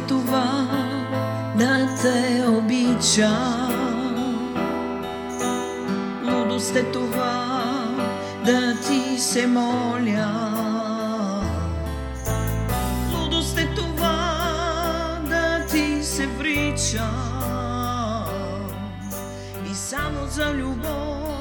това да те обичам. Лудост е това да ти се моля. Лудост е това да ти се вричам. И само за любов